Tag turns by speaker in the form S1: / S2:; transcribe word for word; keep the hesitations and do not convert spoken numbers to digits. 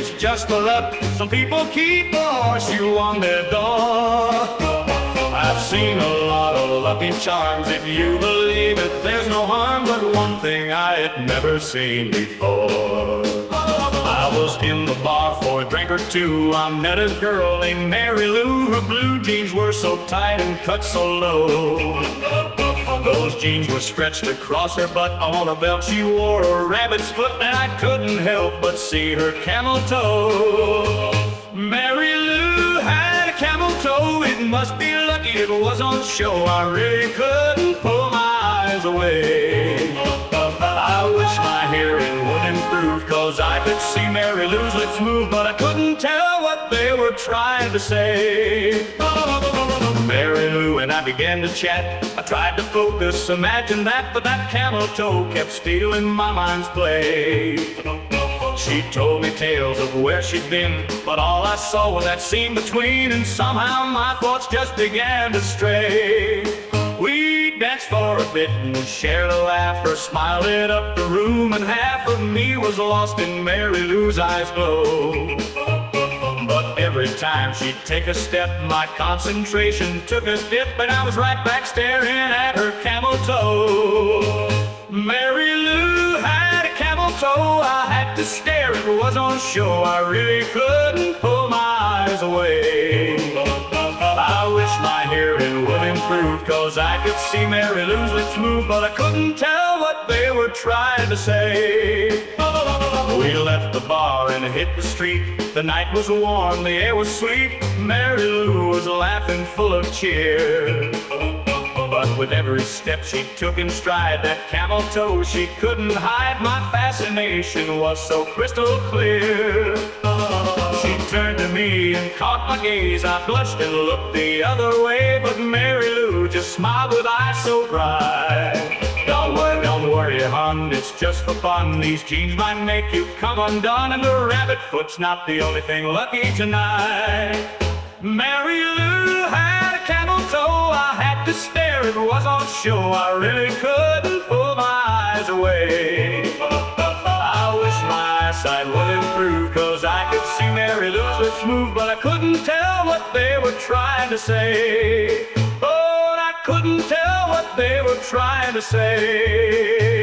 S1: it's just the luck. Some people keep a horseshoe on their door. I've seen a lot of lucky charms, if you believe it, there's no harm. But one thing I had never seen before. I was in the bar for a drink or two. I met a girl named Mary Lou. Her blue jeans were so tight and cut so low. Those jeans were stretched across her butt. On a belt she wore a rabbit's foot, and I couldn't help but see her camel toe. Mary Lou had a camel toe. It must be lucky it was on show. I really couldn't pull my eyes away. I wish my hearing would improve, 'cause I could see Mary Lou's lips move, but I couldn't tell what they were trying to say. Mary Lou and I began to chat. I tried to focus, imagine that, but that camel toe kept stealing my mind's play. She told me tales of where she'd been, but all I saw was that scene between, and somehow my thoughts just began to stray. We danced for a bit and shared a laugh. Her smile lit up the room, and half of me was lost in Mary Lou's eyes glow. But every time she'd take a step, my concentration took a dip, and I was right back staring at her camel toe. Mary Lou had a camel toe. I had to stare, it was on show. I really couldn't pull my eyes away. I wish my hearing would improve, 'cause I could see Mary Lou's lips move, but I couldn't tell what they were trying to say. We left the bar and hit the street. The night was warm, the air was sweet. Mary Lou was laughing full of cheer. But with every step she took in stride, that camel toe she couldn't hide. My fascination was so crystal clear. She turned to me and caught my gaze. I blushed and looked the other way, but Mary Lou just smiled with eyes so bright. Don't worry, don't worry, hon, it's just for fun. These jeans might make you come undone, and the rabbit foot's not the only thing lucky tonight. Mary Lou had a camel toe. I had to stare, it was on show. I really couldn't pull my eyes away. I wish my eyesight would improve, 'cause I could see Mary Lou's lips move, but I couldn't tell what they were trying to say. Oh, I couldn't tell what they were trying to say.